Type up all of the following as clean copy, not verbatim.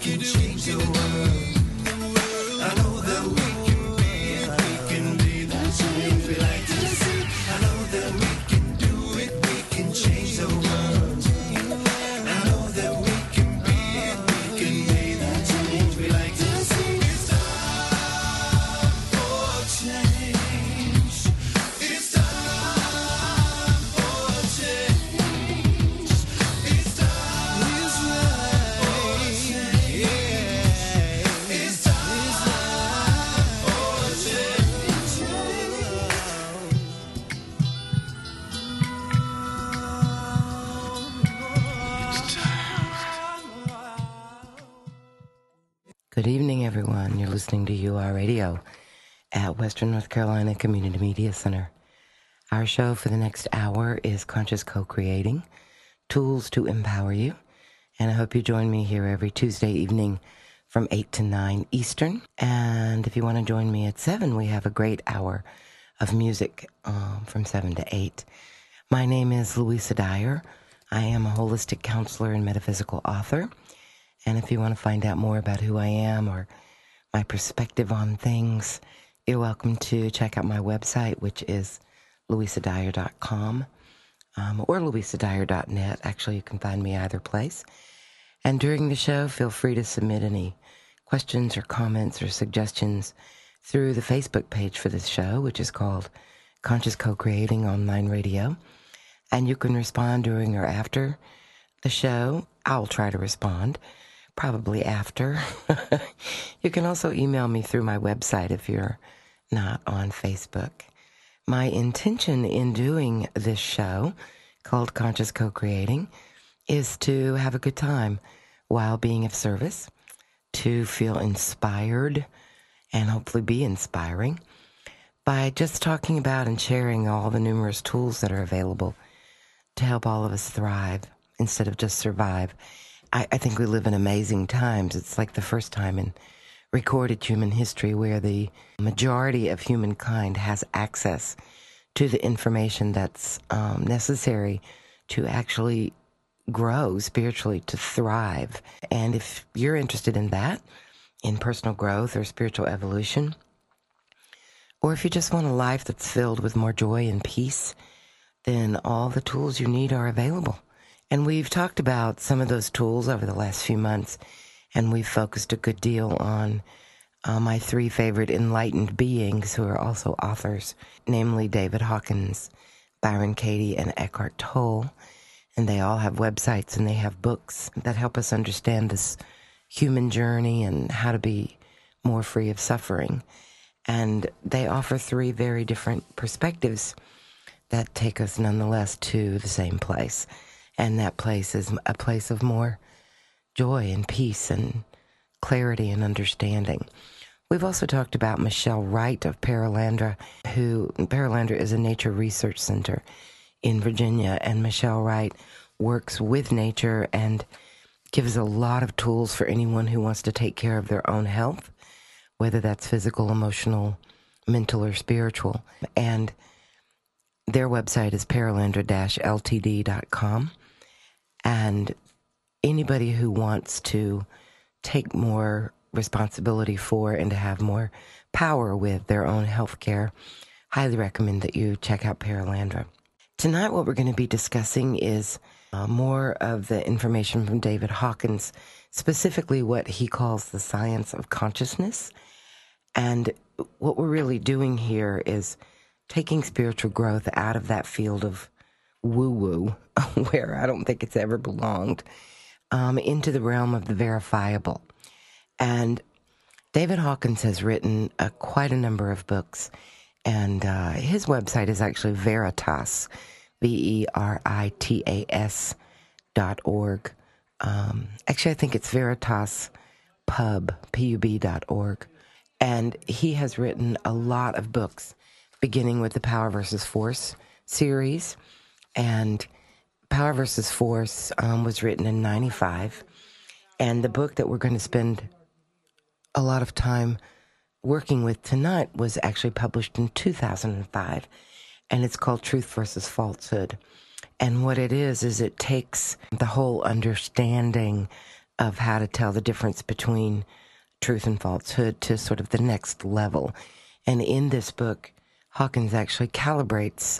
can change the world. I know that we can be it, we can be the change we like to see. I know that we can do it, we can change the world. I know that we can be it, we can be the change we like to see. It's time for change. It's time for change. It's time for change. It's time for change. Good evening, everyone. You're listening to UR Radio at Western North Carolina Community Media Center. Our show for the next hour is Conscious Co-Creating, Tools to Empower You. And I hope you join me here every Tuesday evening from 8 to 9 Eastern. And if you want to join me at 7, we have a great hour of music from 7 to 8. My name is Louisa Dyer. I am a holistic counselor and metaphysical author. And if you want to find out more about who I am or my perspective on things, you're welcome to check out my website, which is louisadyer.com or louisadyer.net. Actually, you can find me either place. And during the show, feel free to submit any questions or comments or suggestions through the Facebook page for this show, which is called Conscious Co-Creating Online Radio. And you can respond during or after the show. I'll try to respond. Probably after. You can also email me through my website if you're not on Facebook. My intention in doing this show, called Conscious Co-Creating, is to have a good time while being of service, to feel inspired, and hopefully be inspiring, by just talking about and sharing all the numerous tools that are available to help all of us thrive instead of just survive. I think we live in amazing times. It's like the first time in recorded human history where the majority of humankind has access to the information that's necessary to actually grow spiritually, to thrive. And if you're interested in that, in personal growth or spiritual evolution, or if you just want a life that's filled with more joy and peace, then all the tools you need are available. And we've talked about some of those tools over the last few months, and we've focused a good deal on my 3 favorite enlightened beings who are also authors, namely David Hawkins, Byron Katie, and Eckhart Tolle. And they all have websites and they have books that help us understand this human journey and how to be more free of suffering. And they offer 3 very different perspectives that take us nonetheless to the same place. And that place is a place of more joy and peace and clarity and understanding. We've also talked about Michelle Wright of Perelandra, Perelandra is a nature research center in Virginia, and Michelle Wright works with nature and gives a lot of tools for anyone who wants to take care of their own health, whether that's physical, emotional, mental, or spiritual. And their website is perelandra-ltd.com. And anybody who wants to take more responsibility for and to have more power with their own health care, highly recommend that you check out Perelandra. Tonight, what we're going to be discussing is more of the information from David Hawkins, specifically what he calls the science of consciousness. And what we're really doing here is taking spiritual growth out of that field of woo-woo, where I don't think it's ever belonged, into the realm of the verifiable. And David Hawkins has written quite a number of books, and his website is actually Veritas, Veritas.org. Actually, I think it's Veritas pub.org. And he has written a lot of books, beginning with the Power versus Force series. And Power versus Force was written in 1995. And the book that we're going to spend a lot of time working with tonight was actually published in 2005. And it's called Truth versus Falsehood. And what it is it takes the whole understanding of how to tell the difference between truth and falsehood to sort of the next level. And in this book, Hawkins actually calibrates,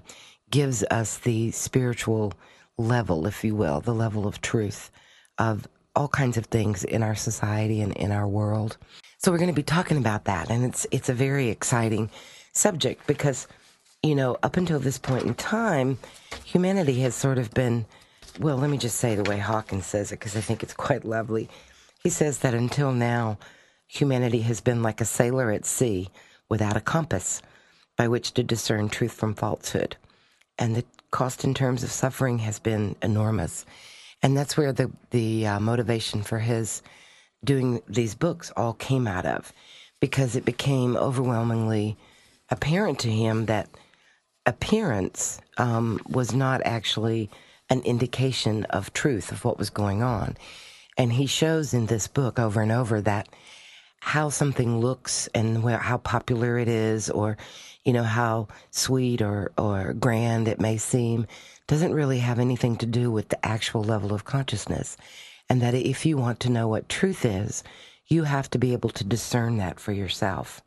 gives us the spiritual level, if you will, the level of truth of all kinds of things in our society and in our world. So we're going to be talking about that, and it's a very exciting subject because, you know, up until this point in time, humanity has sort of been, well, let me just say the way Hawkins says it because I think it's quite lovely. He says that until now, humanity has been like a sailor at sea without a compass by which to discern truth from falsehood. And the cost in terms of suffering has been enormous. And that's where the motivation for his doing these books all came out of, because it became overwhelmingly apparent to him that appearance was not actually an indication of truth of what was going on. And he shows in this book over and over that how something looks and how popular it is, or, you know, how sweet or grand it may seem, doesn't really have anything to do with the actual level of consciousness. And that if you want to know what truth is, you have to be able to discern that for yourself.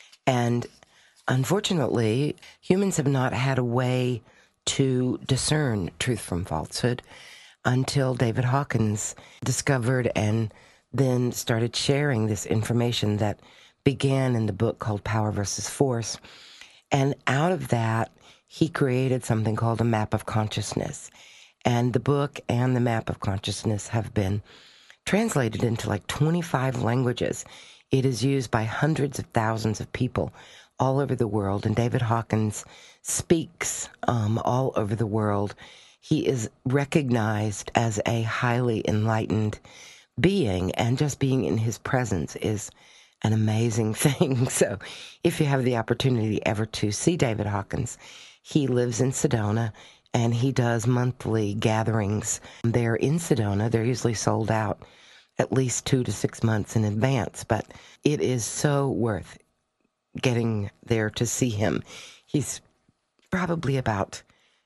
And unfortunately, humans have not had a way to discern truth from falsehood until David Hawkins discovered and then started sharing this information that began in the book called Power versus Force. And out of that, he created something called a map of consciousness. And the book and the map of consciousness have been translated into like 25 languages. It is used by hundreds of thousands of people all over the world. And David Hawkins speaks all over the world. He is recognized as a highly enlightened being, and just being in his presence is an amazing thing. So if you have the opportunity ever to see David Hawkins, he lives in Sedona, and he does monthly gatherings there in Sedona. They're usually sold out at least 2 to 6 months in advance, but it is so worth getting there to see him. He's probably about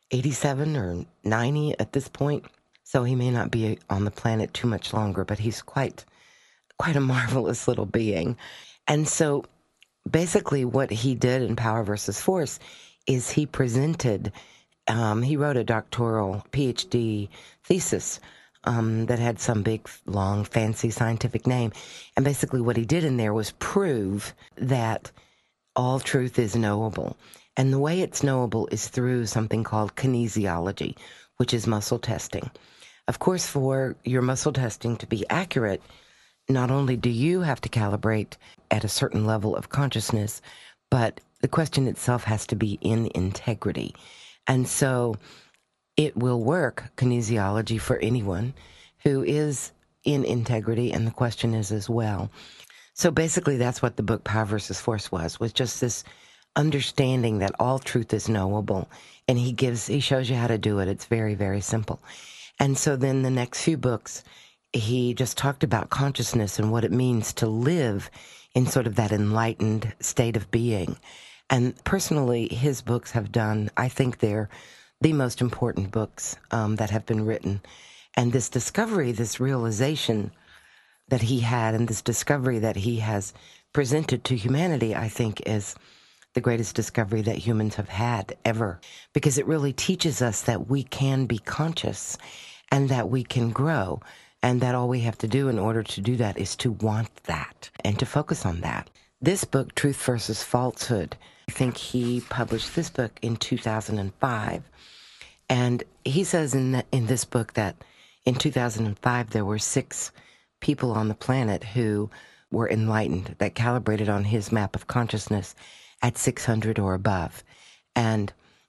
87 or 90 at this point, so he may not be on the planet too much longer, but he's quite a marvelous little being. And so basically what he did in Power versus Force is he presented, he wrote a doctoral PhD thesis that had some big, long, fancy scientific name. And basically what he did in there was prove that all truth is knowable. And the way it's knowable is through something called kinesiology, which is muscle testing. Of course, for your muscle testing to be accurate, not only do you have to calibrate at a certain level of consciousness, but the question itself has to be in integrity. And so it will work, kinesiology, for anyone who is in integrity, and the question is as well. So basically that's what the book Power versus Force was just this understanding that all truth is knowable. And he shows you how to do it. It's very, very simple. And so then the next few books, he just talked about consciousness and what it means to live in sort of that enlightened state of being. And personally, his books have done, I think they're the most important books that have been written. And this discovery, this realization that he had, and this discovery that he has presented to humanity, I think is the greatest discovery that humans have had ever, because it really teaches us that we can be conscious and that we can grow, and that all we have to do in order to do that is to want that and to focus on that. This book, Truth versus Falsehood, I think he published this book in 2005. And he says in this book that in 2005 there were 6 people on the planet who were enlightened, that calibrated on his map of consciousness at 600 or above. And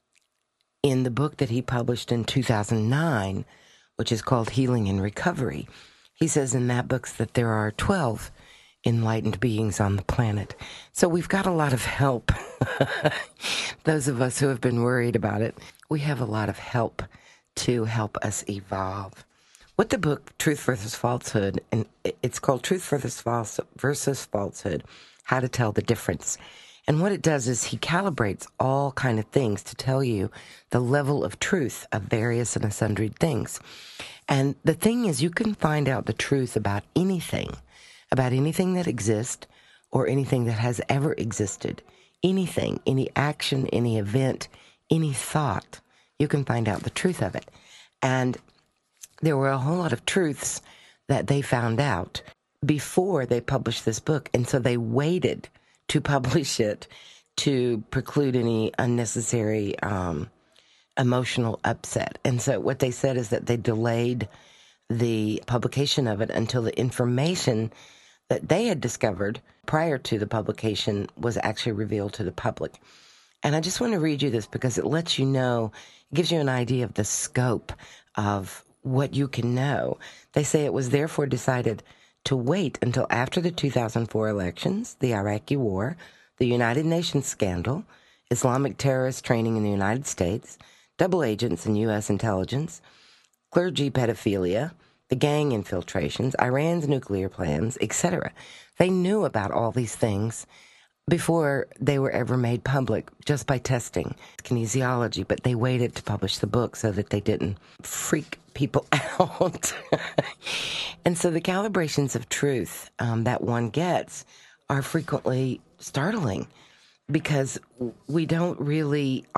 in the book that he published in 2009, which is called Healing and Recovery, he says in that book that there are 12 enlightened beings on the planet. So we've got a lot of help. Those of us who have been worried about it, we have a lot of help to help us evolve. What the book Truth versus Falsehood, and it's called Truth versus Falsehood, How to Tell the Difference. And what it does is he calibrates all kind of things to tell you the level of truth of various and sundry things. And the thing is, you can find out the truth about anything that exists or anything that has ever existed. Anything, any action, any event, any thought, you can find out the truth of it. And there were a whole lot of truths that they found out before they published this book. And so they waited to publish it to preclude any unnecessary emotional upset. And so what they said is that they delayed the publication of it until the information that they had discovered prior to the publication was actually revealed to the public. And I just want to read you this because it lets you know, it gives you an idea of the scope of what you can know. They say it was therefore decided to wait until after the 2004 elections, the Iraqi war, the United Nations scandal, Islamic terrorist training in the United States, double agents in U.S. intelligence, clergy pedophilia, the gang infiltrations, Iran's nuclear plans, etc. They knew about all these things before they were ever made public, just by testing kinesiology, but they waited to publish the book so that they didn't freak people out. And so the calibrations of truth that one gets are frequently startling because we don't really...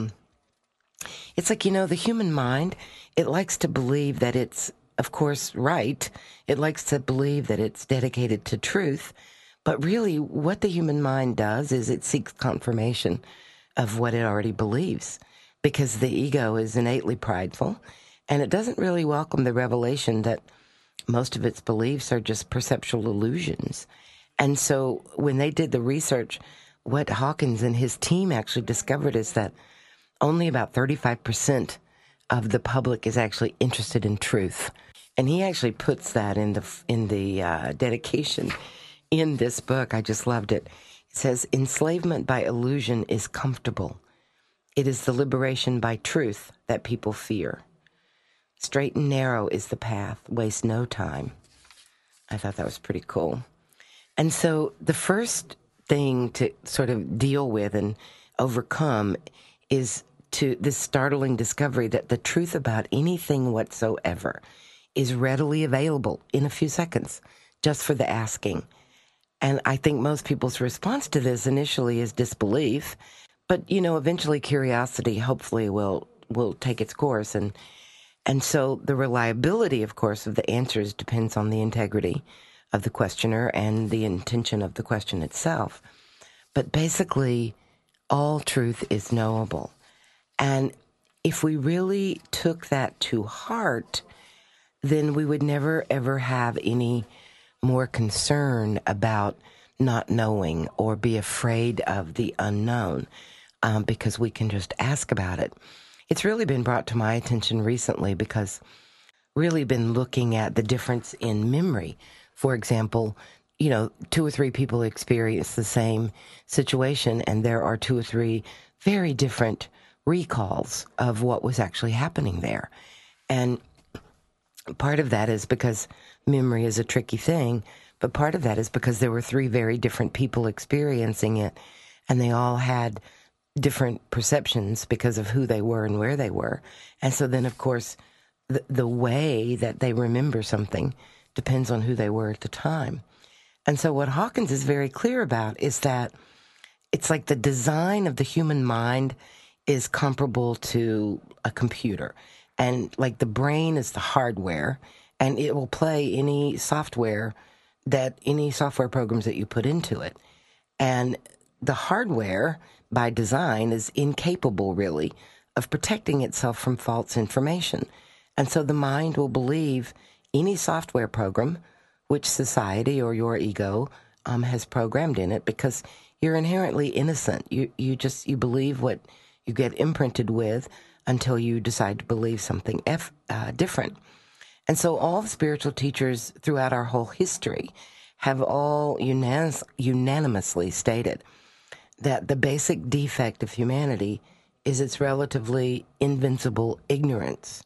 It's like, the human mind, it likes to believe that it's, of course, right. It likes to believe that it's dedicated to truth. But really, what the human mind does is it seeks confirmation of what it already believes, because the ego is innately prideful, and it doesn't really welcome the revelation that most of its beliefs are just perceptual illusions. And so when they did the research, what Hawkins and his team actually discovered is that only about 35% of the public is actually interested in truth. And he actually puts that in the dedication in this book. I just loved it. It says, enslavement by illusion is comfortable. It is the liberation by truth that people fear. Straight and narrow is the path. Waste no time. I thought that was pretty cool. And so the first thing to sort of deal with and overcome is to this startling discovery that the truth about anything whatsoever is readily available in a few seconds, just for the asking. And I think most people's response to this initially is disbelief, but, eventually curiosity hopefully will take its course. And so the reliability, of course, of the answers depends on the integrity of the questioner and the intention of the question itself. But basically, all truth is knowable. And if we really took that to heart, then we would never, ever have any more concern about not knowing or be afraid of the unknown, because we can just ask about it. It's really been brought to my attention recently because really been looking at the difference in memory. For example, 2 or 3 people experience the same situation, and there are 2 or 3 very different recalls of what was actually happening there. And part of that is because memory is a tricky thing, but part of that is because there were 3 very different people experiencing it, and they all had different perceptions because of who they were and where they were. And so then, of course, the way that they remember something depends on who they were at the time. And so what Hawkins is very clear about is that it's like the design of the human mind is comparable to a computer. And like the brain is the hardware, and it will play any software programs that you put into it. And the hardware, by design, is incapable, really, of protecting itself from false information. And so the mind will believe any software program which society or your ego has programmed in it, because you're inherently innocent. You believe what you get imprinted with until you decide to believe something different. And so all the spiritual teachers throughout our whole history have all unanimously stated that the basic defect of humanity is its relatively invincible ignorance,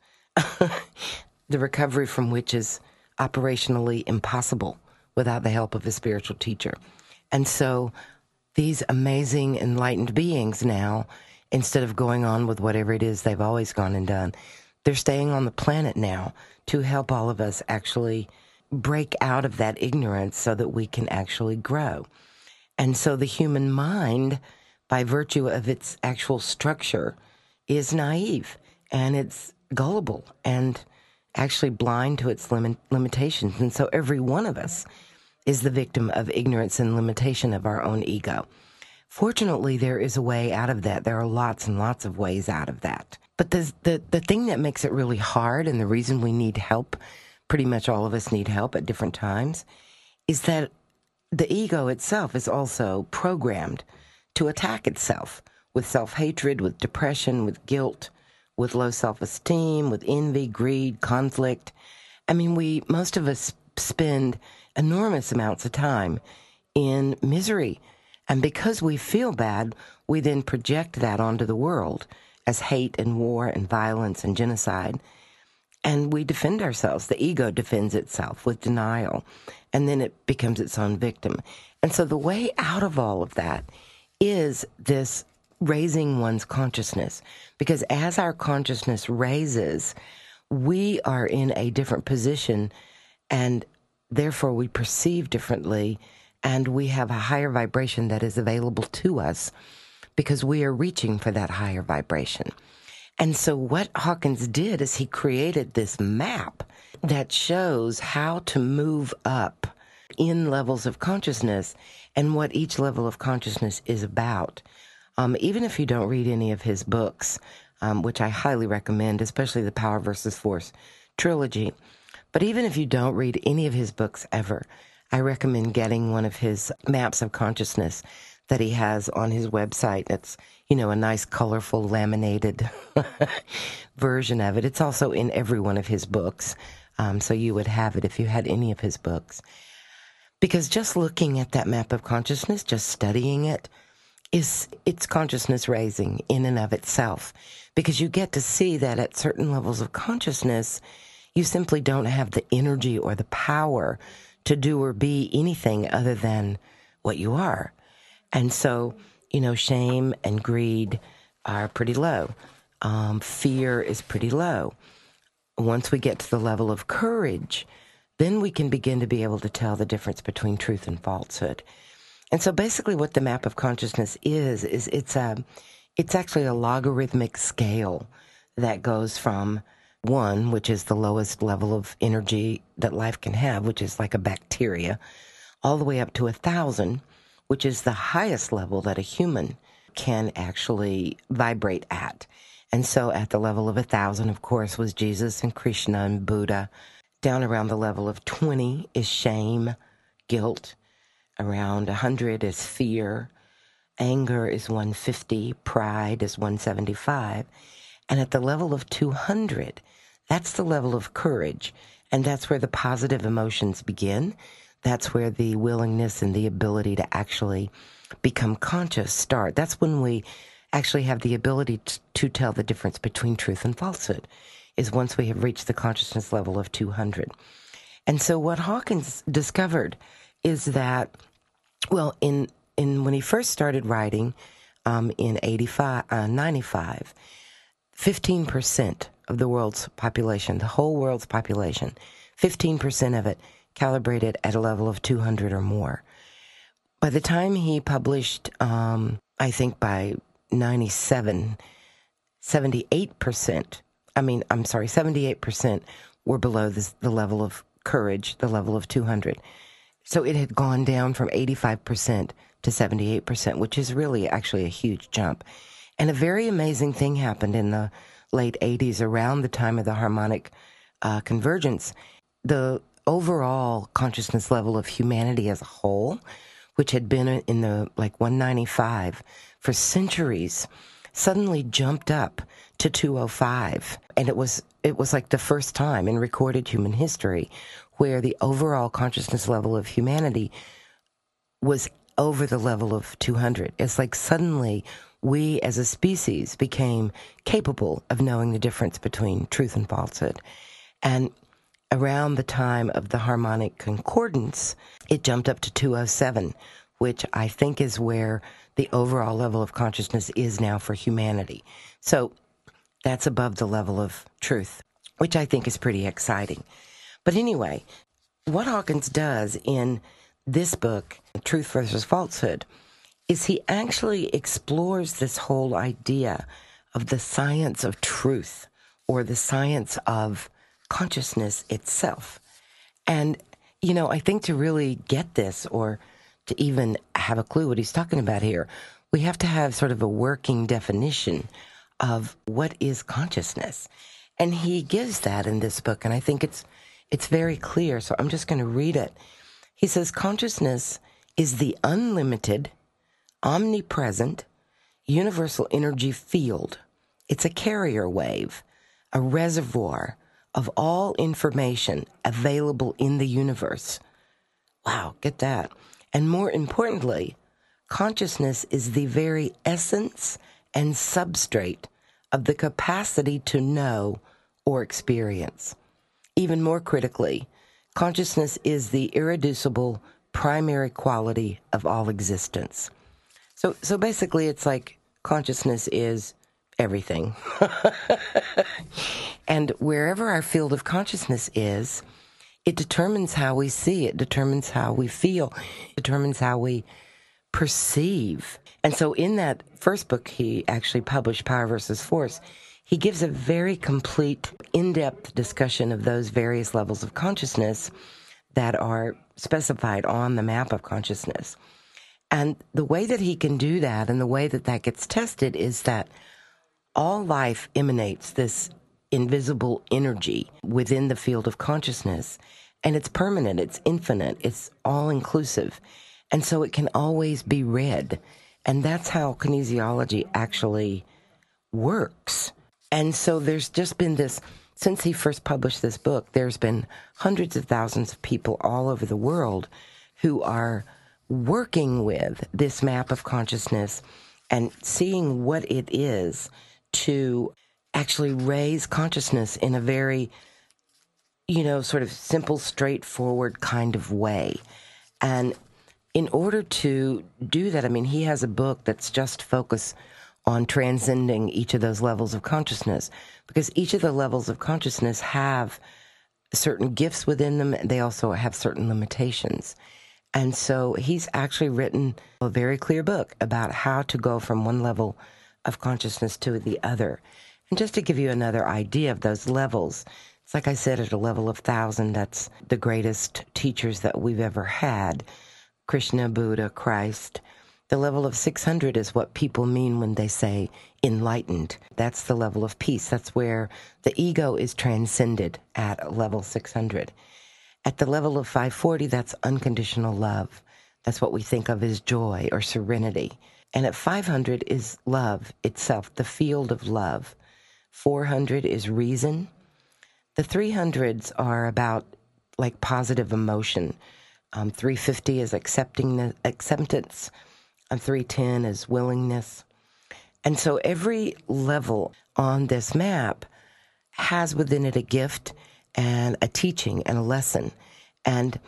the recovery from which is operationally impossible without the help of a spiritual teacher. And so these amazing enlightened beings now, instead of going on with whatever it is they've always gone and done, they're staying on the planet now to help all of us actually break out of that ignorance so that we can actually grow. And so the human mind, by virtue of its actual structure, is naive and it's gullible and actually blind to its limitations. And so every one of us is the victim of ignorance and limitation of our own ego. Fortunately, there is a way out of that. There are lots and lots of ways out of that. But the thing that makes it really hard, and the reason we need help, pretty much all of us need help at different times, is that the ego itself is also programmed to attack itself with self-hatred, with depression, with guilt, with low self-esteem, with envy, greed, conflict. I mean, most of us spend enormous amounts of time in misery. And because we feel bad, we then project that onto the world as hate and war and violence and genocide. And we defend ourselves. The ego defends itself with denial. And then it becomes its own victim. And so the way out of all of that is this raising one's consciousness. Because as our consciousness raises, we are in a different position, and therefore we perceive differently, and we have a higher vibration that is available to us because we are reaching for that higher vibration. And so what Hawkins did is he created this map that shows how to move up in levels of consciousness and what each level of consciousness is about. Even if you don't read any of his books, which I highly recommend, especially the Power versus Force trilogy, but even if you don't read any of his books ever, I recommend getting one of his maps of consciousness that he has on his website. It's, a nice, colorful, laminated version of it. It's also in every one of his books, so you would have it if you had any of his books. Because just looking at that map of consciousness, just studying it, it's consciousness raising in and of itself. Because you get to see that at certain levels of consciousness, you simply don't have the energy or the power to do or be anything other than what you are. And so, shame and greed are pretty low. Fear is pretty low. Once we get to the level of courage, then we can begin to be able to tell the difference between truth and falsehood. And so basically what the map of consciousness is it's actually a logarithmic scale that goes from 1, which is the lowest level of energy that life can have, which is like a bacteria, all the way up to 1,000, which is the highest level that a human can actually vibrate at. And so at the level of 1,000, of course, was Jesus and Krishna and Buddha. Down around the level of 20 is shame, guilt. Around 100 is fear. Anger is 150. Pride is 175. And at the level of 200, that's the level of courage. And that's where the positive emotions begin. That's where the willingness and the ability to actually become conscious start. That's when we actually have the ability to tell the difference between truth and falsehood, is once we have reached the consciousness level of 200. And so what Hawkins discovered is that, when he first started writing in 95, 15% of the world's population, the whole world's population, 15% of it calibrated at a level of 200 or more. By the time he published, I think by 97, 78% were below the level of courage, the level of 200. So it had gone down from 85% to 78%, which is really actually a huge jump. And a very amazing thing happened in the late 80s, around the time of the harmonic convergence. The overall consciousness level of humanity as a whole, which had been in the 195 for centuries, suddenly jumped up to 205. And it was like the first time in recorded human history where the overall consciousness level of humanity was over the level of 200. It's like suddenly we as a species became capable of knowing the difference between truth and falsehood. And around the time of the harmonic concordance, it jumped up to 207, which I think is where the overall level of consciousness is now for humanity. So that's above the level of truth, which I think is pretty exciting. But anyway, what Hawkins does in this book, Truth versus Falsehood, is he actually explores this whole idea of the science of truth, or the science of consciousness itself. And, you know, I think to really get this, or to even have a clue what he's talking about here, we have to have sort of a working definition of what is consciousness. And he gives that in this book, and I think it's very clear, so I'm just going to read it. He says, consciousness is the unlimited, omnipresent, universal energy field. It's a carrier wave, a reservoir of all information available in the universe. Wow, get that. And more importantly, consciousness is the very essence and substrate of the capacity to know or experience. Even more critically, consciousness is the irreducible primary quality of all existence. So basically, it's like consciousness is everything. And wherever our field of consciousness is, it determines how we see, it determines how we feel, it determines how we perceive. And so in that first book he actually published, Power versus Force, he gives a very complete, in-depth discussion of those various levels of consciousness that are specified on the map of consciousness. And the way that he can do that, and the way that that gets tested, is that all life emanates this invisible energy within the field of consciousness, and it's permanent, it's infinite, it's all-inclusive, and so it can always be read. And that's how kinesiology actually works. And so there's just been this, since he first published this book, there's been hundreds of thousands of people all over the world who are working with this map of consciousness and seeing what it is to actually raise consciousness in a very, you know, sort of simple, straightforward kind of way. And in order to do that, I mean, he has a book that's just focused on transcending each of those levels of consciousness, because each of the levels of consciousness have certain gifts within them. They also have certain limitations. And so he's actually written a very clear book about how to go from one level of consciousness to the other. And just to give you another idea of those levels, it's like I said, at a level of 1,000, that's the greatest teachers that we've ever had. Krishna, Buddha, Christ. The level of 600 is what people mean when they say enlightened. That's the level of peace. That's where the ego is transcended at level 600. At the level of 540, that's unconditional love. That's what we think of as joy or serenity. And at 500 is love itself, the field of love. 400 is reason. The 300s are about like positive emotion. 350 is acceptance. 310 is willingness. And so every level on this map has within it a gift and a teaching and a lesson. And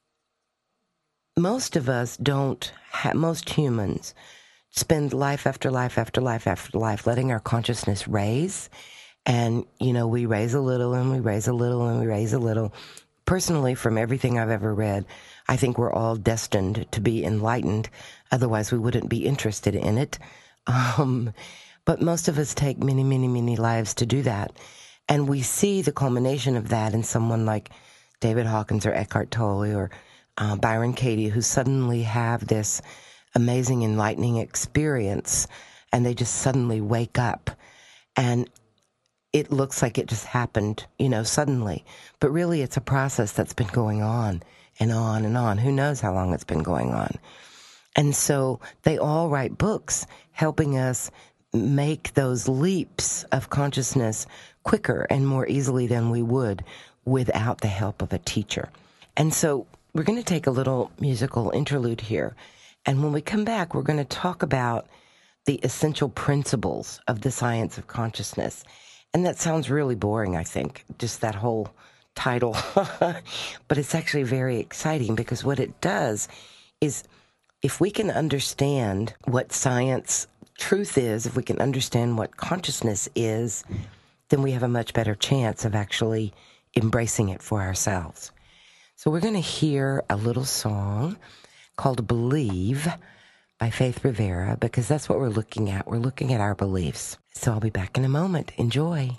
most of us most humans spend life after life after life after life letting our consciousness raise. And, you know, we raise a little and we raise a little and we raise a little. Personally, from everything I've ever read, I think we're all destined to be enlightened. Otherwise, we wouldn't be interested in it. But most of us take many, many, many lives to do that. And we see the culmination of that in someone like David Hawkins or Eckhart Tolle or Byron Katie, who suddenly have this amazing enlightening experience, and they just suddenly wake up. And it looks like it just happened, you know, suddenly. But really, it's a process that's been going on and on and on. Who knows how long it's been going on? And so they all write books helping us make those leaps of consciousness quicker and more easily than we would without the help of a teacher. And so we're going to take a little musical interlude here. And when we come back, we're going to talk about the essential principles of the science of consciousness. And that sounds really boring, I think, just that whole title. But it's actually very exciting, because what it does is if we can understand what science truth is, if we can understand what consciousness is, then we have a much better chance of actually embracing it for ourselves. So we're going to hear a little song called Believe by Faith Rivera, because that's what we're looking at. We're looking at our beliefs. So I'll be back in a moment. Enjoy.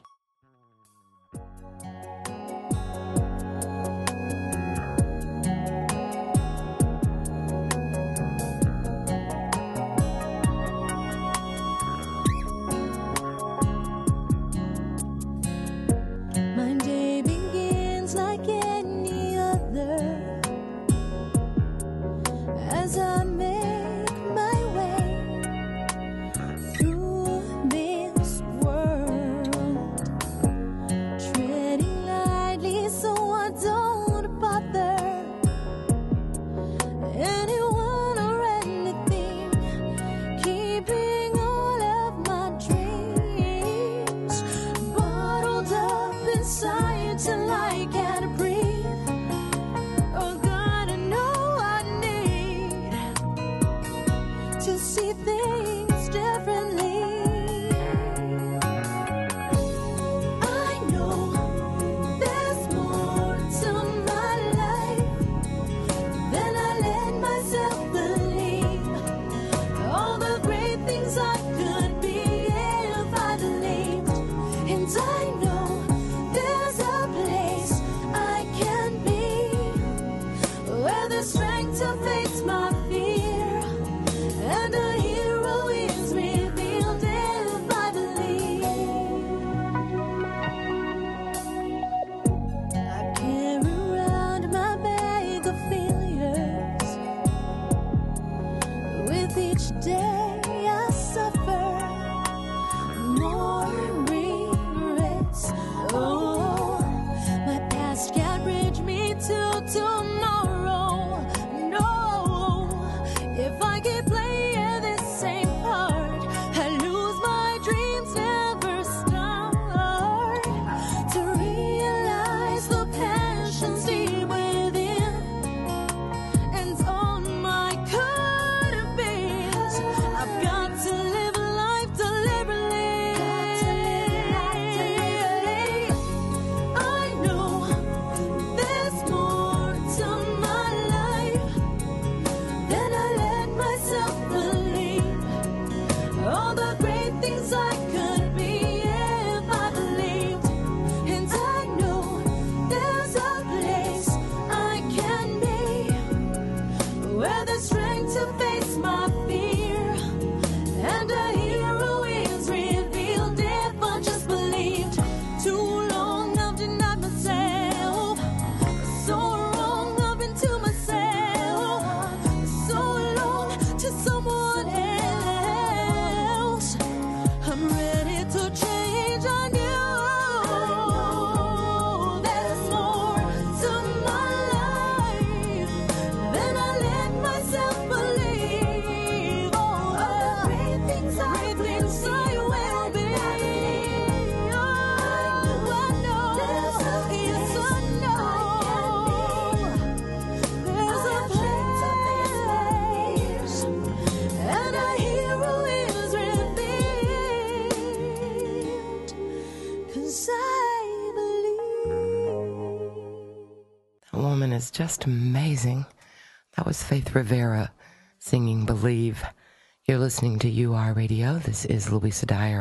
Is just amazing. That was Faith Rivera singing Believe. You're listening to UR Radio. This is Louisa Dyer,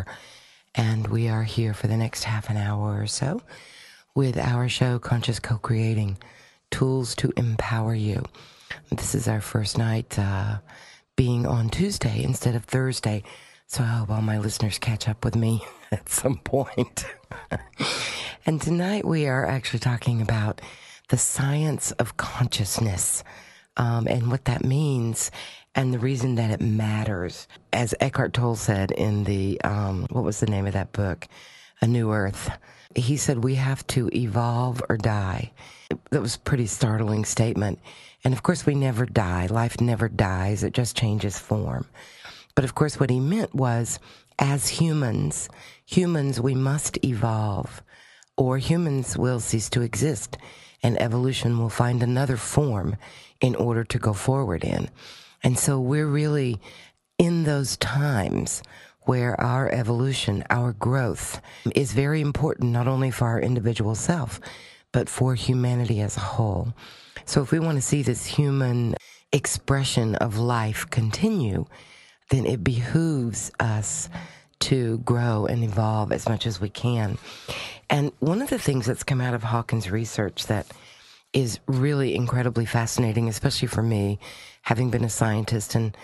and we are here for the next half an hour or so with our show, Conscious Co-Creating, Tools to Empower You. This is our first night being on Tuesday instead of Thursday, so I hope all my listeners catch up with me at some point. And tonight we are actually talking about the science of consciousness, and what that means, and the reason that it matters. As Eckhart Tolle said in the, what was the name of that book? A New Earth. He said, we have to evolve or die. That was a pretty startling statement. And of course, we never die. Life never dies. It just changes form. But of course, what he meant was, as humans, we must evolve, or humans will cease to exist. And evolution will find another form in order to go forward in. And so we're really in those times where our evolution, our growth is very important, not only for our individual self, but for humanity as a whole. So if we want to see this human expression of life continue, then it behooves us to grow and evolve as much as we can. And one of the things that's come out of Hawkins' research that is really incredibly fascinating, especially for me, having been a scientist and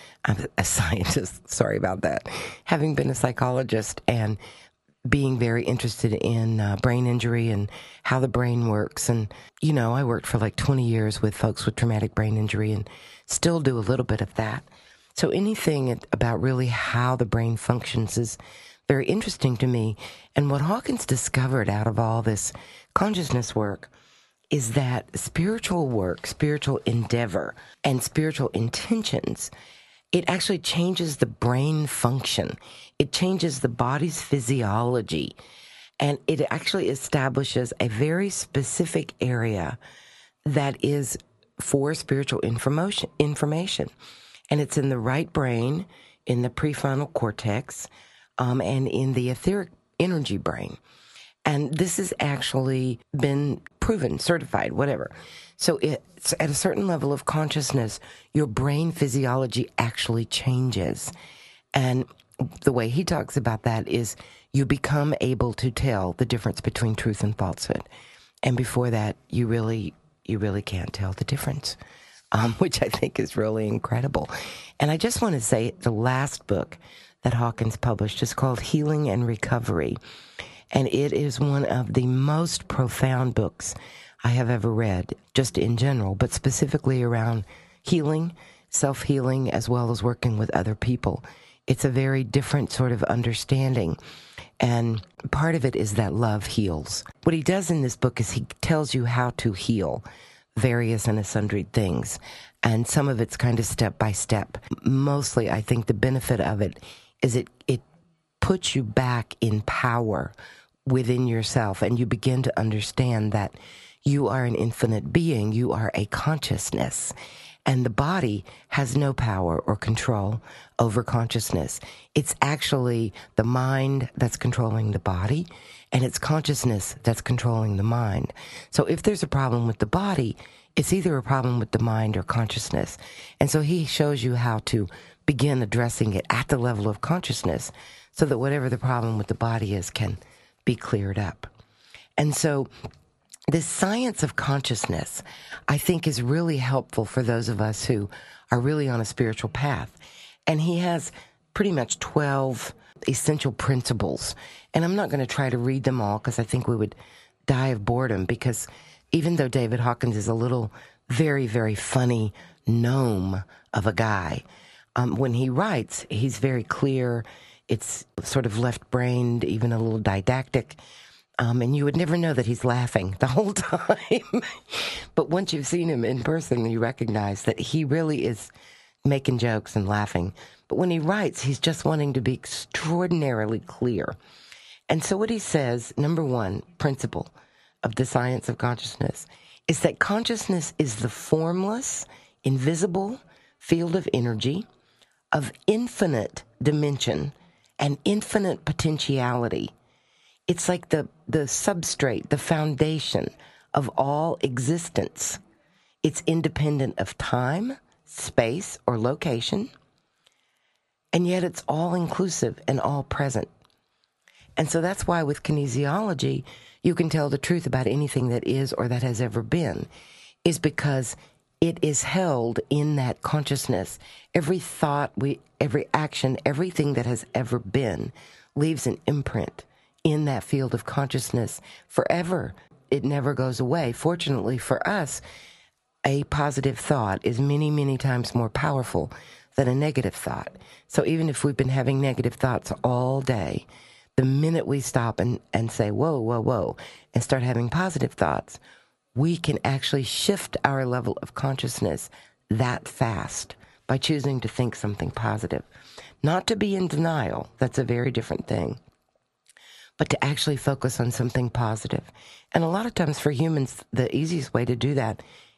sorry about that, having been a psychologist and being very interested in brain injury and how the brain works. And, you know, I worked for like 20 years with folks with traumatic brain injury and still do a little bit of that. So anything about really how the brain functions is very interesting to me. And what Hawkins discovered out of all this consciousness work is that spiritual work, spiritual endeavor, and spiritual intentions, it actually changes the brain function. It changes the body's physiology. And it actually establishes a very specific area that is for spiritual information. And it's in the right brain, in the prefrontal cortex, and in the etheric energy brain. And this has actually been proven, certified, whatever. So it's at a certain level of consciousness, your brain physiology actually changes. And the way he talks about that is you become able to tell the difference between truth and falsehood. And before that, you really can't tell the difference, which I think is really incredible. And I just want to say the last book that Hawkins published is called Healing and Recovery. And it is one of the most profound books I have ever read, just in general, but specifically around healing, self-healing, as well as working with other people. It's a very different sort of understanding. And part of it is that love heals. What he does in this book is he tells you how to heal various and sundry things. And some of it's kind of step by step. Mostly, I think the benefit of it is it puts you back in power within yourself, and you begin to understand that you are an infinite being. You are a consciousness, and the body has no power or control over consciousness. It's actually the mind that's controlling the body, and it's consciousness that's controlling the mind. So if there's a problem with the body, it's either a problem with the mind or consciousness. And so he shows you how to begin addressing it at the level of consciousness so that whatever the problem with the body is can be cleared up. And so this science of consciousness, I think, is really helpful for those of us who are really on a spiritual path. And he has pretty much 12 essential principles. And I'm not going to try to read them all because I think we would die of boredom, because even though David Hawkins is a little very, very funny gnome of a guy, when he writes, he's very clear. It's sort of left-brained, even a little didactic. And you would never know that he's laughing the whole time. But once you've seen him in person, you recognize that he really is making jokes and laughing. But when he writes, he's just wanting to be extraordinarily clear. And so what he says, number one principle of the science of consciousness, is that consciousness is the formless, invisible field of energy of infinite dimension and infinite potentiality. It's like the substrate, the foundation of all existence. It's independent of time, space, or location, and yet it's all-inclusive and all-present. And so that's why with kinesiology, you can tell the truth about anything that is or that has ever been, is because it is held in that consciousness. Every thought, every action, everything that has ever been leaves an imprint in that field of consciousness forever. It never goes away. Fortunately for us, a positive thought is many, many times more powerful than a negative thought. So even if we've been having negative thoughts all day, the minute we stop and say, whoa, whoa, whoa, and start having positive thoughts, we can actually shift our level of consciousness that fast by choosing to think something positive. Not to be in denial, that's a very different thing, but to actually focus on something positive. And a lot of times for humans, the easiest way to do that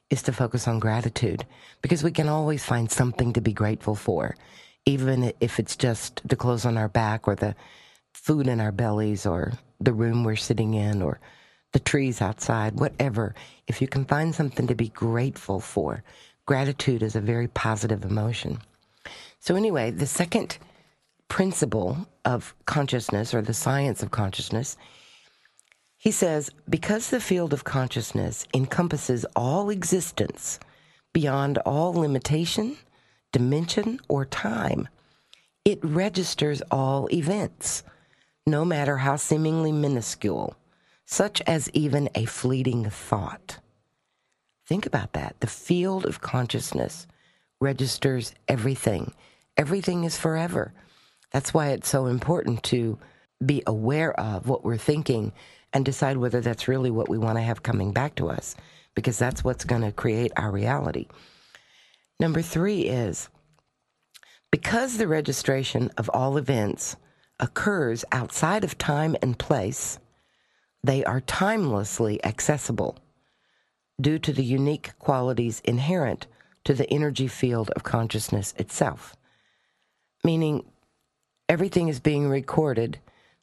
is to focus on gratitude, because we can always find something to be grateful for, even if it's just the clothes on our back or the food in our bellies or the room we're sitting in or the trees outside, whatever. If you can find something to be grateful for, gratitude is a very positive emotion. So anyway, the second principle of consciousness, or the science of consciousness, he says, because the field of consciousness encompasses all existence beyond all limitation, dimension, or time, it registers all events, no matter how seemingly minuscule, such as even a fleeting thought. Think about that. The field of consciousness registers everything. Everything is forever. That's why it's so important to be aware of what we're thinking and decide whether that's really what we want to have coming back to us, because that's what's going to create our reality. Number 3 is, because the registration of all events occurs outside of time and place, they are timelessly accessible due to the unique qualities inherent to the energy field of consciousness itself. Meaning, everything is being recorded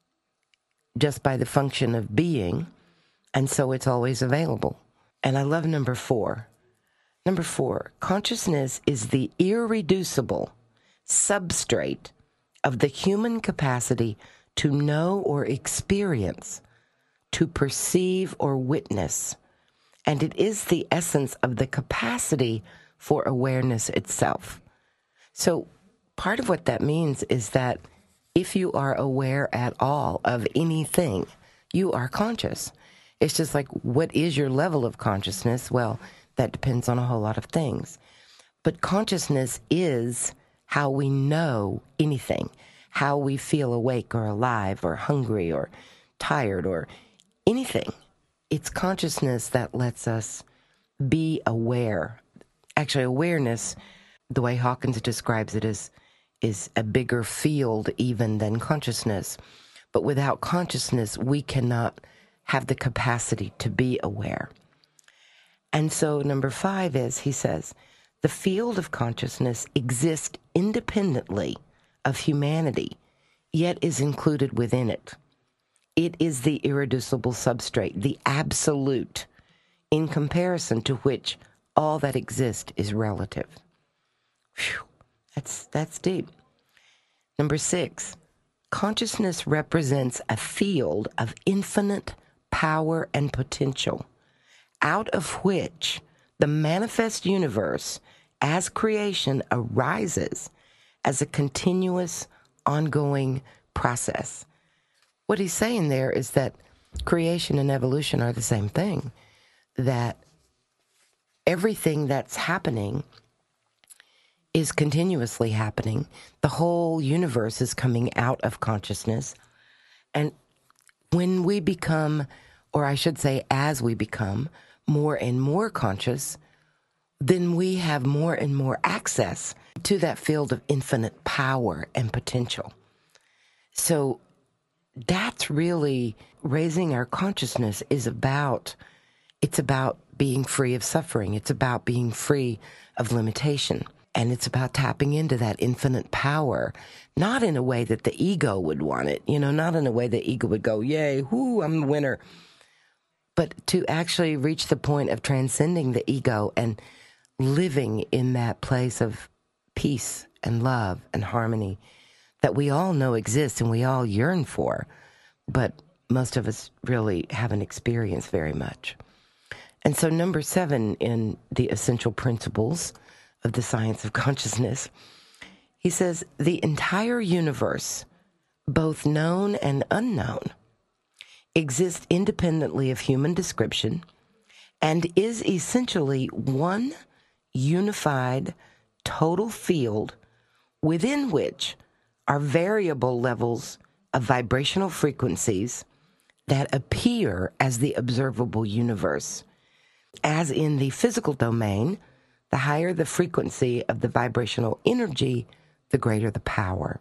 just by the function of being, and so it's always available. And I love number 4. Number 4, consciousness is the irreducible substrate of the human capacity to know or experience, to perceive or witness, and it is the essence of the capacity for awareness itself. So part of what that means is that if you are aware at all of anything, you are conscious. It's just like, what is your level of consciousness? Well, that depends on a whole lot of things. But consciousness is how we know anything, how we feel awake or alive or hungry or tired or anything. It's consciousness that lets us be aware. Actually, awareness, the way Hawkins describes it, is a bigger field even than consciousness. But without consciousness, we cannot have the capacity to be aware. And so number 5 is, he says, the field of consciousness exists independently of humanity, yet is included within it. It is the irreducible substrate, the absolute, in comparison to which all that exists is relative. Whew, that's deep. Number 6, consciousness represents a field of infinite power and potential, out of which the manifest universe as creation arises as a continuous, ongoing process. What he's saying there is that creation and evolution are the same thing, that everything that's happening is continuously happening. The whole universe is coming out of consciousness. And when we become, or I should say, as we become more and more conscious, then we have more and more access to that field of infinite power and potential. So that's really raising our consciousness it's about being free of suffering. It's about being free of limitation. And it's about tapping into that infinite power, not in a way that the ego would want it, not in a way the ego would go, yay, whoo, I'm the winner. But to actually reach the point of transcending the ego and living in that place of peace and love and harmony that we all know exists and we all yearn for, but most of us really haven't experienced very much. And so number 7 in the essential principles of the science of consciousness, he says, the entire universe, both known and unknown, exists independently of human description and is essentially one unified total field within which are variable levels of vibrational frequencies that appear as the observable universe. As in the physical domain, the higher the frequency of the vibrational energy, the greater the power.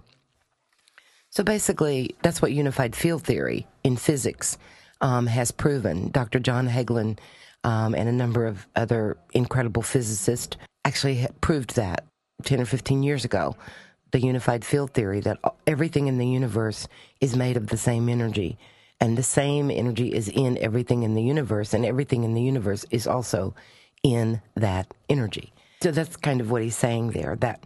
So basically, that's what unified field theory in physics has proven. Dr. John Hagelin and a number of other incredible physicists actually proved that 10 or 15 years ago. The unified field theory, that everything in the universe is made of the same energy, and the same energy is in everything in the universe, and everything in the universe is also in that energy. So that's kind of what he's saying there, that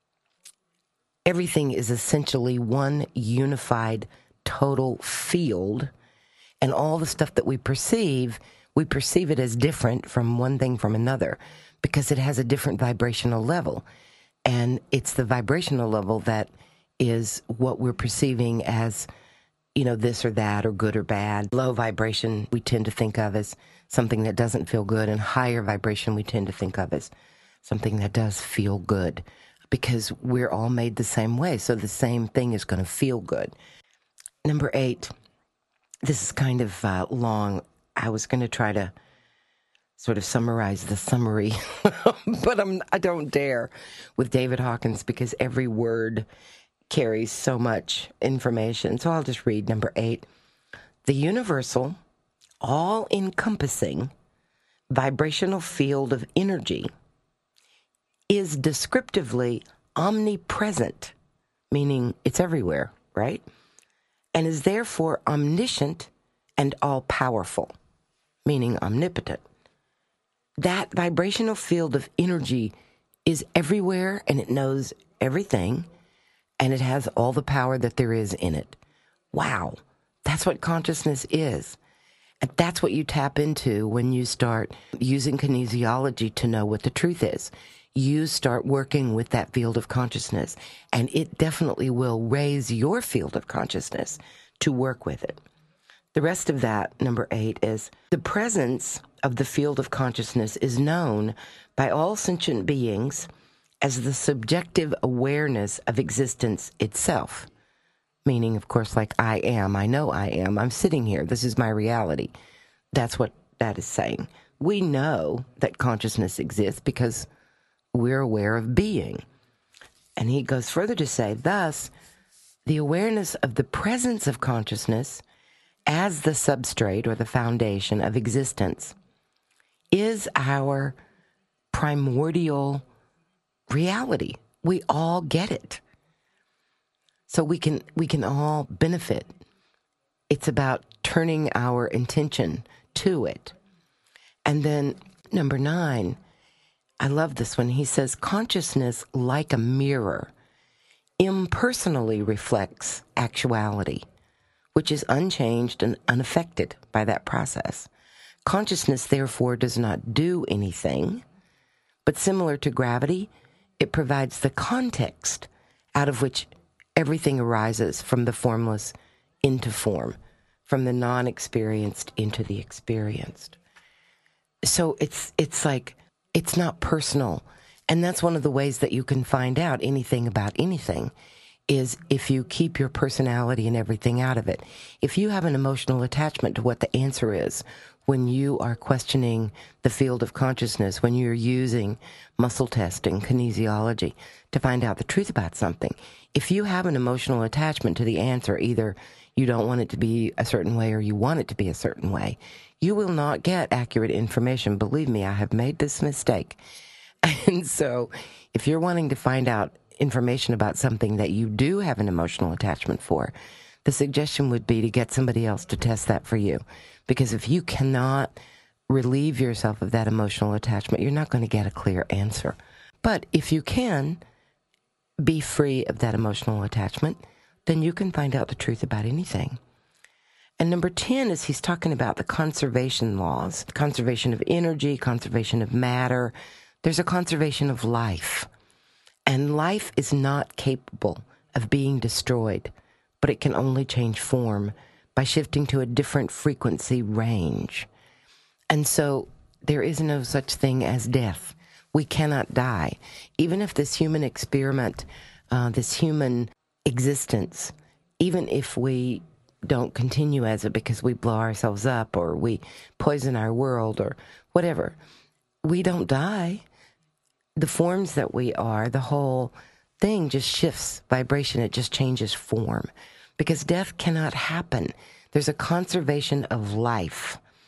everything is essentially one unified total field, and all the stuff that we perceive it as different from one thing from another because it has a different vibrational level. And it's the vibrational level that is what we're perceiving as, this or that, or good or bad. Low vibration we tend to think of as something that doesn't feel good, and higher vibration we tend to think of as something that does feel good, because we're all made the same way, so the same thing is going to feel good. Number 8, this is kind of long. I was going to try to sort of summarize the summary, but I don't dare with David Hawkins because every word carries so much information. So I'll just read number 8. The universal, all-encompassing vibrational field of energy is descriptively omnipresent, meaning it's everywhere, right? And is therefore omniscient and all-powerful, meaning omnipotent. That vibrational field of energy is everywhere, and it knows everything, and it has all the power that there is in it. Wow, that's what consciousness is. And that's what you tap into when you start using kinesiology to know what the truth is. You start working with that field of consciousness, and it definitely will raise your field of consciousness to work with it. The rest of that, number 8, is the presence of the field of consciousness is known by all sentient beings as the subjective awareness of existence itself. Meaning, of course, like I am, I know I am, I'm sitting here, this is my reality. That's what that is saying. We know that consciousness exists because we're aware of being. And he goes further to say, thus, the awareness of the presence of consciousness as the substrate or the foundation of existence is our primordial reality. We all get it. So we can all benefit. It's about turning our intention to it. And then number 9, I love this one. He says, consciousness, like a mirror, impersonally reflects actuality, which is unchanged and unaffected by that process. Consciousness, therefore, does not do anything, but similar to gravity, it provides the context out of which everything arises from the formless into form, from the non-experienced into the experienced. So it's like, it's not personal. And that's one of the ways that you can find out anything about anything, is if you keep your personality and everything out of it. If you have an emotional attachment to what the answer is, when you are questioning the field of consciousness, when you're using muscle testing, kinesiology, to find out the truth about something, if you have an emotional attachment to the answer, either you don't want it to be a certain way or you want it to be a certain way, you will not get accurate information. Believe me, I have made this mistake. And so if you're wanting to find out information about something that you do have an emotional attachment for, the suggestion would be to get somebody else to test that for you. Because if you cannot relieve yourself of that emotional attachment, you're not going to get a clear answer. But if you can be free of that emotional attachment, then you can find out the truth about anything. And number 10 is he's talking about the conservation laws, conservation of energy, conservation of matter. There's a conservation of life. And life is not capable of being destroyed, but it can only change form by shifting to a different frequency range. And so there is no such thing as death. We cannot die. Even if this human experiment, this human existence, even if we don't continue as it because we blow ourselves up or we poison our world or whatever, we don't die. The forms that we are, the whole thing just shifts vibration. It just changes form because death cannot happen. There's a conservation of life.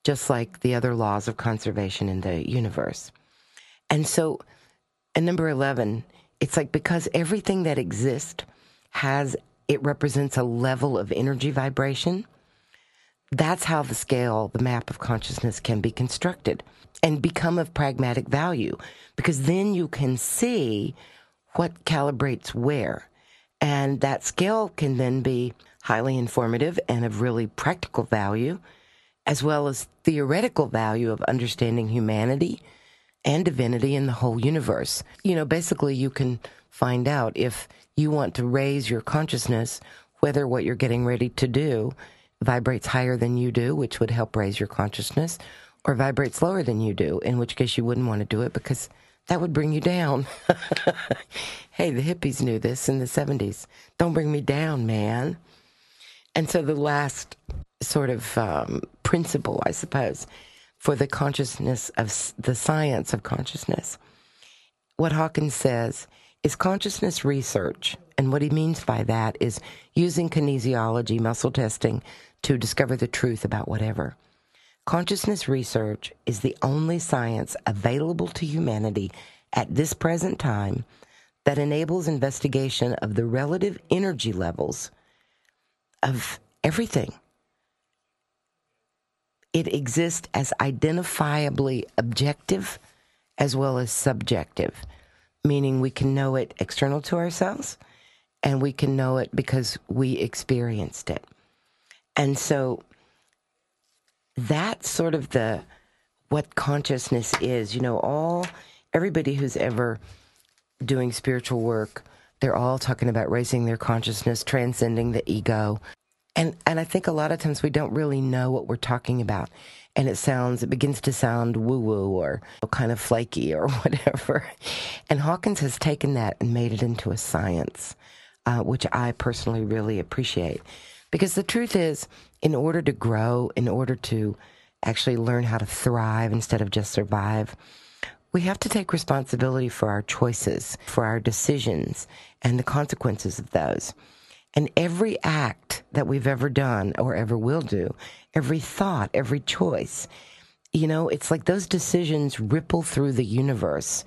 just like the other laws of conservation in the universe. And so, and number 11, it's like because everything that exists it represents a level of energy vibration. That's how the map of consciousness can be constructed and become of pragmatic value, because then you can see what calibrates where. And that scale can then be highly informative and of really practical value, as well as theoretical value of understanding humanity and divinity in the whole universe. Basically you can find out if you want to raise your consciousness, whether what you're getting ready to do vibrates higher than you do, which would help raise your consciousness, or vibrates lower than you do, in which case you wouldn't want to do it because that would bring you down. Hey, the hippies knew this in the 70s. Don't bring me down, man. And so the last sort of principle, I suppose, for the consciousness of the science of consciousness, what Hawkins says is consciousness research. And what he means by that is using kinesiology, muscle testing, to discover the truth about whatever. Consciousness research is the only science available to humanity at this present time that enables investigation of the relative energy levels of everything. It exists as identifiably objective as well as subjective, meaning we can know it external to ourselves and we can know it because we experienced it. And so that's sort of what consciousness is. Everybody who's ever doing spiritual work, they're all talking about raising their consciousness, transcending the ego. And I think a lot of times we don't really know what we're talking about. And it begins to sound woo-woo or kind of flaky or whatever. And Hawkins has taken that and made it into a science, which I personally really appreciate. Because the truth is, in order to grow, in order to actually learn how to thrive instead of just survive, we have to take responsibility for our choices, for our decisions, and the consequences of those. And every act that we've ever done or ever will do, every thought, every choice, it's like those decisions ripple through the universe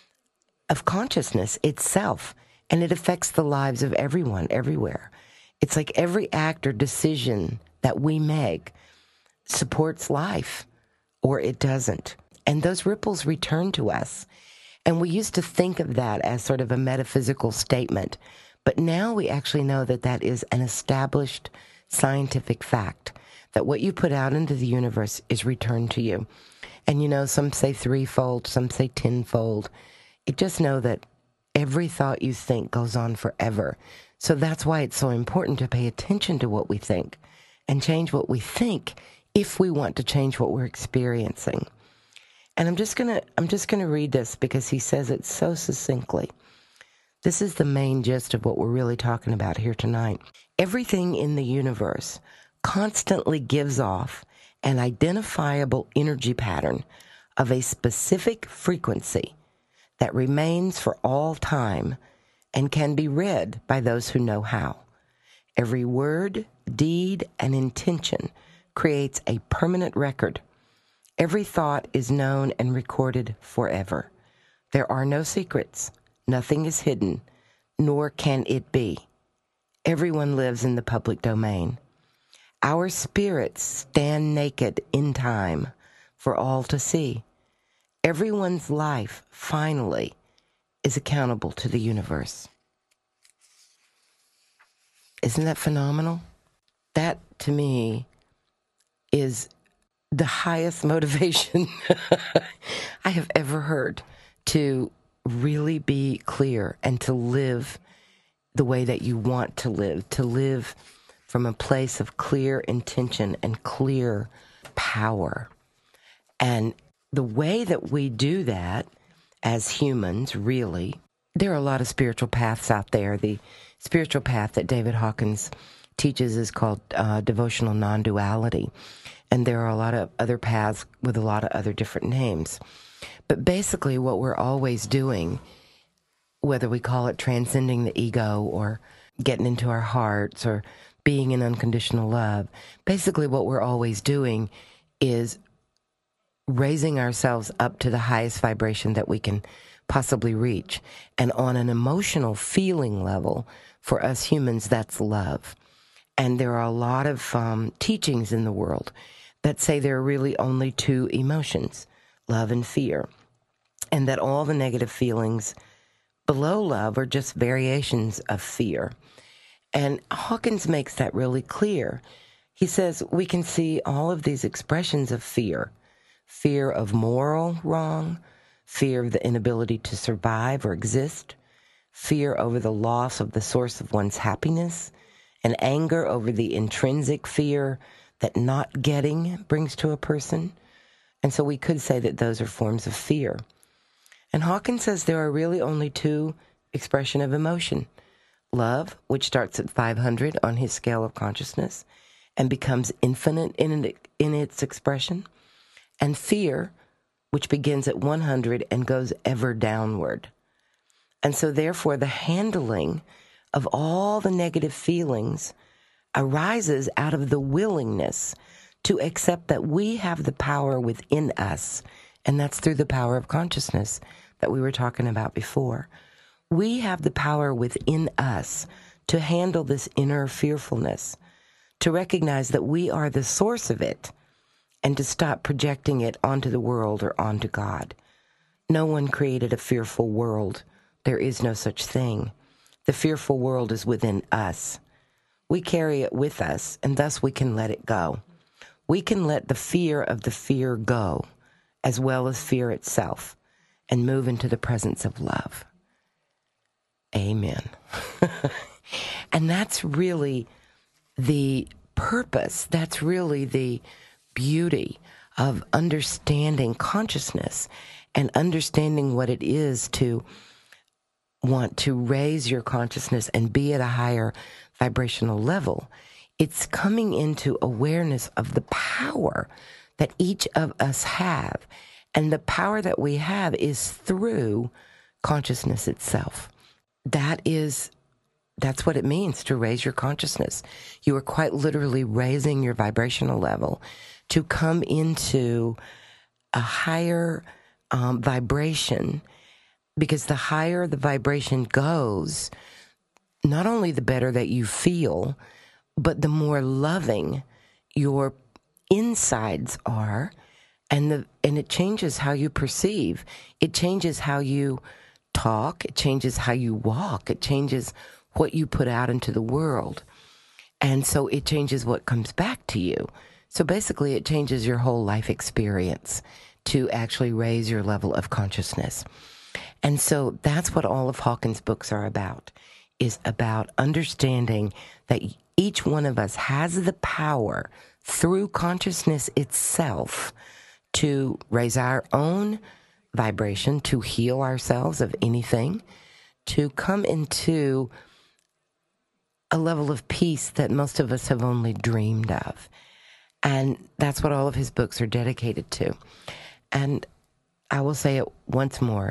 of consciousness itself, and it affects the lives of everyone, everywhere. It's like every act or decision that we make supports life, or it doesn't. And those ripples return to us. And we used to think of that as sort of a metaphysical statement. But now we actually know that that is an established scientific fact, that what you put out into the universe is returned to you. And some say threefold, some say tenfold. Just know that every thought you think goes on forever. So that's why it's so important to pay attention to what we think and change what we think if we want to change what we're experiencing. And I'm just gonna read this because he says it so succinctly. This is the main gist of what we're really talking about here tonight. Everything in the universe constantly gives off an identifiable energy pattern of a specific frequency that remains for all time and can be read by those who know how. Every word, deed, and intention creates a permanent record. Every thought is known and recorded forever. There are no secrets. Nothing is hidden, nor can it be. Everyone lives in the public domain. Our spirits stand naked in time for all to see. Everyone's life, finally, is accountable to the universe. Isn't that phenomenal? That, to me, is the highest motivation I have ever heard to really be clear and to live the way that you want to live from a place of clear intention and clear power. And the way that we do that as humans, really, there are a lot of spiritual paths out there. The spiritual path that David Hawkins teaches is called devotional non-duality. And there are a lot of other paths with a lot of other different names. But basically what we're always doing, whether we call it transcending the ego or getting into our hearts or being in unconditional love, basically what we're always doing is raising ourselves up to the highest vibration that we can possibly reach. And on an emotional feeling level, for us humans, that's love. And there are a lot of teachings in the world that say there are really only two emotions, love and fear, and that all the negative feelings below love are just variations of fear. And Hawkins makes that really clear. He says we can see all of these expressions of fear: fear of moral wrong, fear of the inability to survive or exist, fear over the loss of the source of one's happiness, and anger over the intrinsic fear that not getting brings to a person. And so we could say that those are forms of fear. And Hawkins says there are really only two expressions of emotion: love, which starts at 500 on his scale of consciousness and becomes infinite in its expression, and fear, which begins at 100 and goes ever downward. And so therefore the handling of all the negative feelings arises out of the willingness to accept that we have the power within us, and that's through the power of consciousness that we were talking about before. We have the power within us to handle this inner fearfulness, to recognize that we are the source of it, and to stop projecting it onto the world or onto God. No one created a fearful world. There is no such thing. The fearful world is within us. We carry it with us, and thus we can let it go. We can let the fear of the fear go, as well as fear itself, and move into the presence of love. Amen. And that's really the purpose. That's really the beauty of understanding consciousness and understanding what it is to want to raise your consciousness and be at a higher vibrational level. It's coming into awareness of the power that each of us have. And the power that we have is through consciousness itself. That's what it means to raise your consciousness. You are quite literally raising your vibrational level to come into a higher vibration, because the higher the vibration goes, not only the better that you feel, but the more loving your insides are, and it changes how you perceive. It changes how you talk. It changes how you walk. It changes what you put out into the world. And so it changes what comes back to you. So basically it changes your whole life experience to actually raise your level of consciousness. And so that's what all of Hawkins' books are about, is about understanding that each one of us has the power through consciousness itself to raise our own vibration, to heal ourselves of anything, to come into a level of peace that most of us have only dreamed of. And that's what all of his books are dedicated to. And I will say it once more.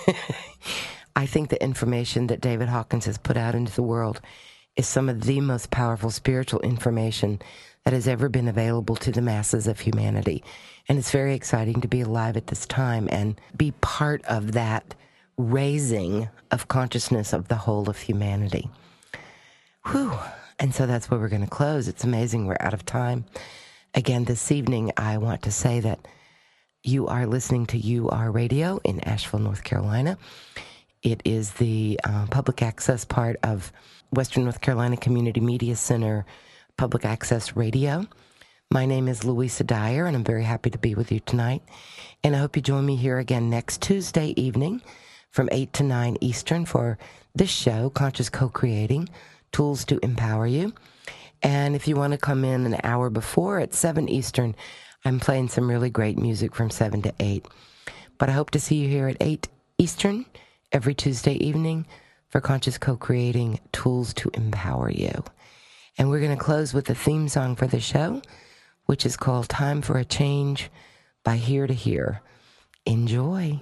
I think the information that David Hawkins has put out into the world is some of the most powerful spiritual information that has ever been available to the masses of humanity. And it's very exciting to be alive at this time and be part of that raising of consciousness of the whole of humanity. Whew. And so that's where we're going to close. It's amazing we're out of time. Again, this evening, I want to say that you are listening to UR Radio in Asheville, North Carolina. It is the public access part of Western North Carolina Community Media Center Public Access Radio. My name is Louisa Dyer, and I'm very happy to be with you tonight. And I hope you join me here again next Tuesday evening from 8 to 9 Eastern for this show, Conscious Co-Creating, Tools to Empower You. And if you want to come in an hour before at 7 Eastern, I'm playing some really great music from 7 to 8. But I hope to see you here at 8 Eastern every Tuesday evening for Conscious Co-Creating, Tools to Empower You. And we're going to close with the theme song for the show, which is called Time for a Change by Here to Here. Enjoy.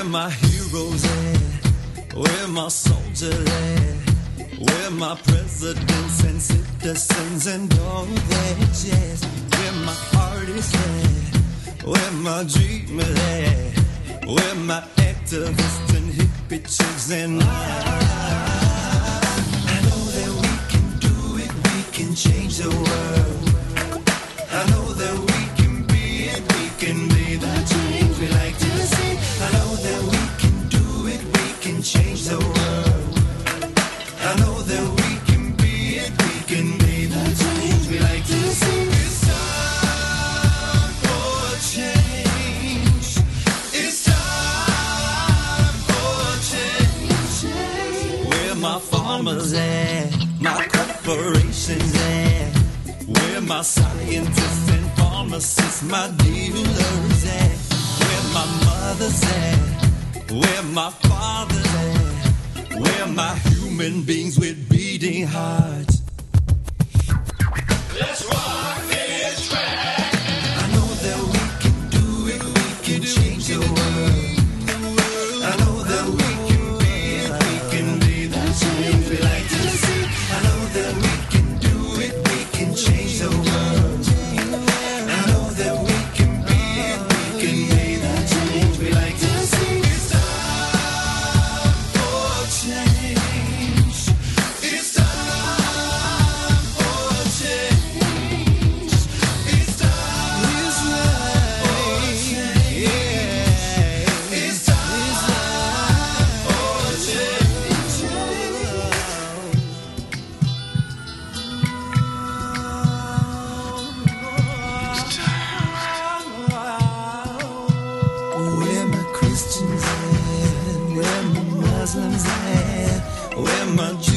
Where my heroes at? Where my soldiers at? Where my presidents and citizens and all that jazz? Where my heart is at? Where my dream is at? Where my activists and hippie chicks and I know that we can do it, we can change the world. I know that we can be it, we can be the change we like to see. I know that we can do it, we can change the world. I know that we can be it, we can be the change we like to see. It's time for change. It's time for change. Where my farmers at? My corporations at? Where my scientists and pharmacists, my dealers at? Where my mother's at? Where my father's at? Where my human beings with beating hearts? Let's rock this track. I know that we can do it, we can change the world. I know that we can be it, we can be the change we like to see. I know that we can do it, we can change the world. I know that we can be it, we can be the change we like to see. It's time for change. It's time for change. It's time for change. It's time for change. Where my Christians at? Where my Muslims at? Where my